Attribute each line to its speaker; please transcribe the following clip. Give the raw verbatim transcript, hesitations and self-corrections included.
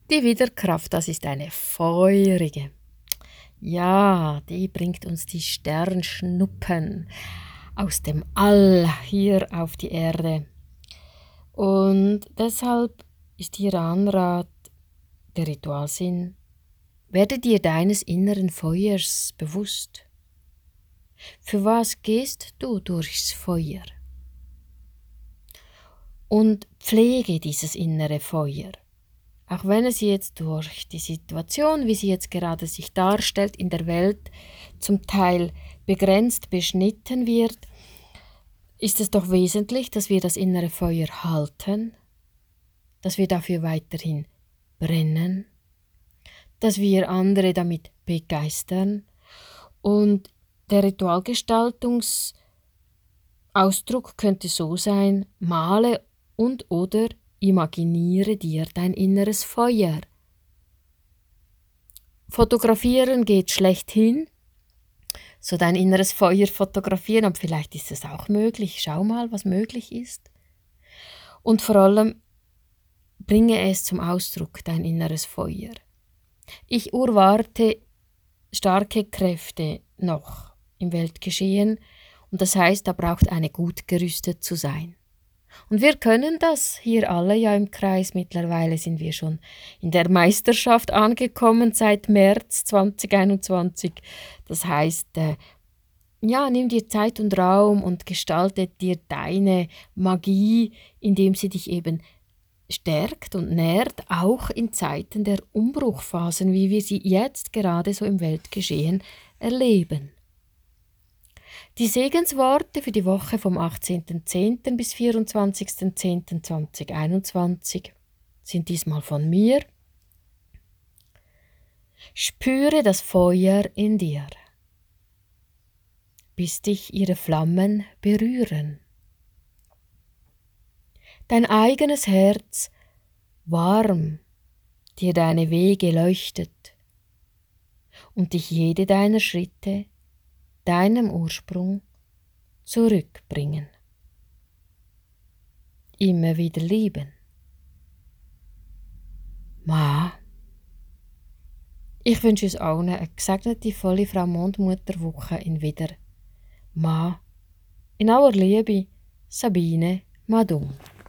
Speaker 1: Die Widerkraft, das ist eine feurige. Ja, die bringt uns die Sternschnuppen aus dem All hier auf die Erde. Und deshalb ist ihr Anrat, der Ritualsinn: werde dir deines inneren Feuers bewusst. Für was gehst du durchs Feuer? Und pflege dieses innere Feuer. Auch wenn es jetzt durch die Situation, wie sie jetzt gerade sich darstellt, in der Welt zum Teil begrenzt, beschnitten wird, ist es doch wesentlich, dass wir das innere Feuer halten, dass wir dafür weiterhin brennen, dass wir andere damit begeistern. Und der Ritualgestaltungsausdruck könnte so sein: male und oder imaginiere dir dein inneres Feuer. Fotografieren geht schlechthin. So dein inneres Feuer fotografieren, aber vielleicht ist es auch möglich. Schau mal, was möglich ist. Und vor allem bringe es zum Ausdruck, dein inneres Feuer. Ich urwarte starke Kräfte noch im Weltgeschehen, und das heißt, da braucht eine gut gerüstet zu sein. Und wir können das hier alle ja im Kreis. Mittlerweile sind wir schon in der Meisterschaft angekommen seit März zwanzig einundzwanzig. Das heißt, äh, ja, nimm dir Zeit und Raum und gestalte dir deine Magie, indem sie dich eben stärkt und nährt, auch in Zeiten der Umbruchphasen, wie wir sie jetzt gerade so im Weltgeschehen erleben. Die Segensworte für die Woche vom achtzehnten zehnten bis vierundzwanzigsten zehnten zweitausendeinundzwanzig sind diesmal von mir. Spüre das Feuer in dir, bis dich ihre Flammen berühren. Dein eigenes Herz warm dir deine Wege leuchtet und dich jede deiner Schritte deinem Ursprung zurückbringen. Immer wieder lieben. Ma. Ich wünsche uns allen eine gesegnete, volle Frau Mondmutterwoche in wieder. Ma. In aller Liebe, Sabine Madung.